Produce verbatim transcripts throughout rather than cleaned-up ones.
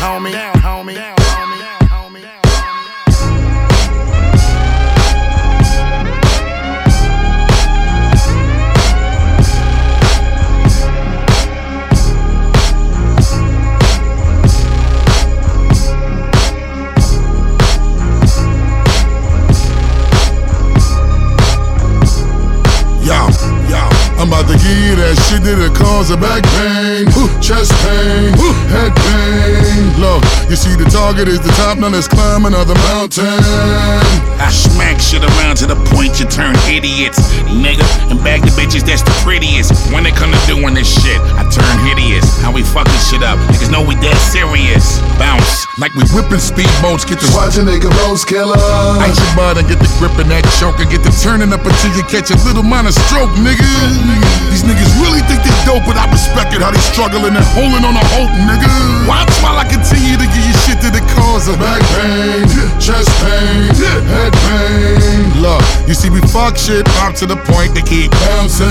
homie. Down, homie. Down, homie. Down, homie. I'm about to give you that shit that'll cause a back pain, chest pain, head pain. Look, you see the target is the top, now let's climb another mountain. I smack shit around to the point you turn idiots, nigga, and bag the bitches that's the prettiest. When it come to doing this shit, I turn hideous. How we fucking shit up, niggas know we dead serious. Bounce like we whipping speedboats, get the watch a nigga roast killer. Ice your butt and get the grip in that choke and get the turning up until you catch a little minor stroke, nigga. These niggas really think they dope, but I respect it how they struggling and holding on a hope, nigga. Watch while I continue to give you shit to the cause of back pain, chest pain, head pain. Look, you see we fuck shit up to the point they keep bouncing.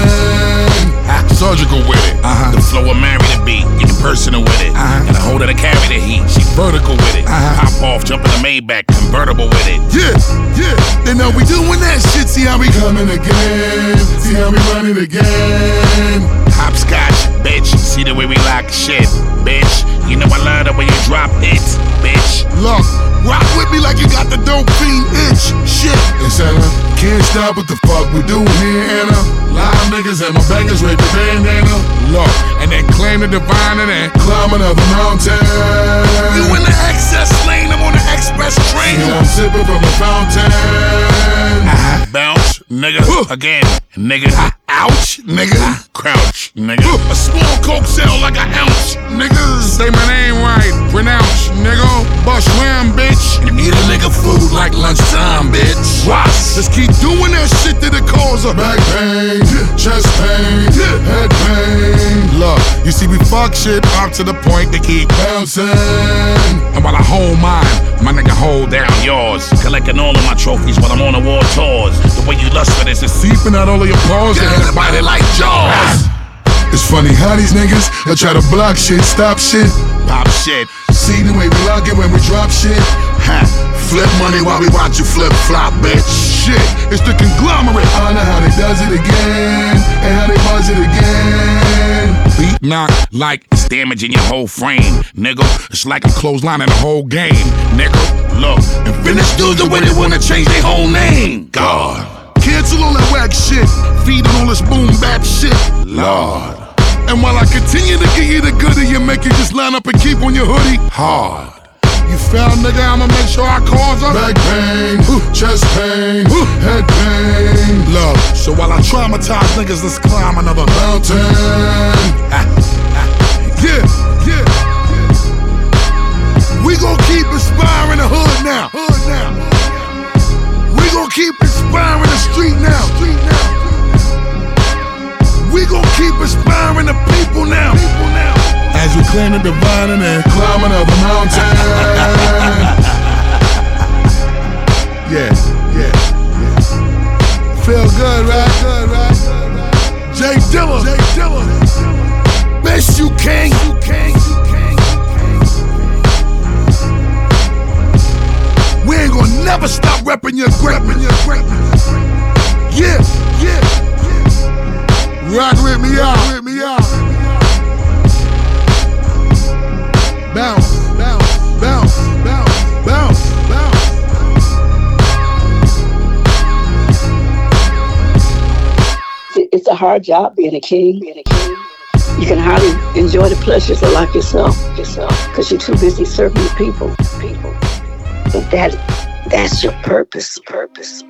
Ah, surgical with it. Uh-huh. The flow will marry the beat, getting personal with it. Uh-huh. And the holder to carry the heat, she vertical with it. Uh-huh. Pop off, jump in the Maybach, convertible with it. Yeah, yeah. They know we doing that shit. See how we coming again. See how we running again. Hopscotch, bitch. See the way we lock shit, bitch. You know I love the way you drop it, bitch. Look, rock with me like you got the dope fiend itch. Shit. Instead of can't stop what the fuck we do here, Anna. Live niggas and my bangers with the bandana. Look, and then claim the divine and then climb another mountain. You in the excess lane, I'm on the express train. Yeah, I'm sipping from a fountain. Ah, bounce, nigga, again, nigga. Ouch, nigga. Crouch, nigga. A small coke sell like an ounce, niggas. Say my name right, pronounce, nigga. Bust wham, bitch. You need a nigga food like lunchtime, bitch. Watch. Just keep doing that shit that it cause a back pain, chest pain, head pain. Look, you see we fuck shit up to the point they keep bouncing. And while I hold mine, my nigga hold down yours. Collecting all of my trophies while I'm on the war tours. The way you lust for this is seeping out all of your pores. Yeah, body like Jaws. It's funny how these niggas that try to block shit, stop shit, pop shit. See the way we lock it when we drop shit. Ha. Flip money while we watch you flip flop, bitch. Shit, it's the conglomerate. I know how they does it again and how they buzz it again. Beat knock like it's damaging your whole frame, nigga. It's like I'm clotheslining the whole game, nigga. Look, and finish dudes the way they wanna change their whole name. God. Cancel all that whack shit, feed on all this boom bap shit, Lord. And while I continue to give you the goodie, you make you just line up and keep on your hoodie hard. You found, nigga, I'ma make sure I cause her back pain, chest pain, head pain. Love. So while I traumatize niggas, let's climb another mountain. Yeah, yeah. We gon' keep inspiring the hood now. Hood now. We gon' keep inspiring the street now. Street now. We gon' keep inspiring the people now. People now. As we claim the divine and then climb another mountain. Yeah, yeah, yeah. Feel good, right? Good, right? Jay Dilla. Jay Dilla. Best you can. You can. You can. We ain't gonna never stop reppin' your greatness. Yeah, yeah, yeah. Rock with me out, with me out. Bounce, bounce, bounce, bounce, bounce, bounce. It's a hard job being a king. Being a king. You can hardly enjoy the pleasures of life yourself, yourself, because you're too busy serving the people, people. But that, that's your purpose, purpose.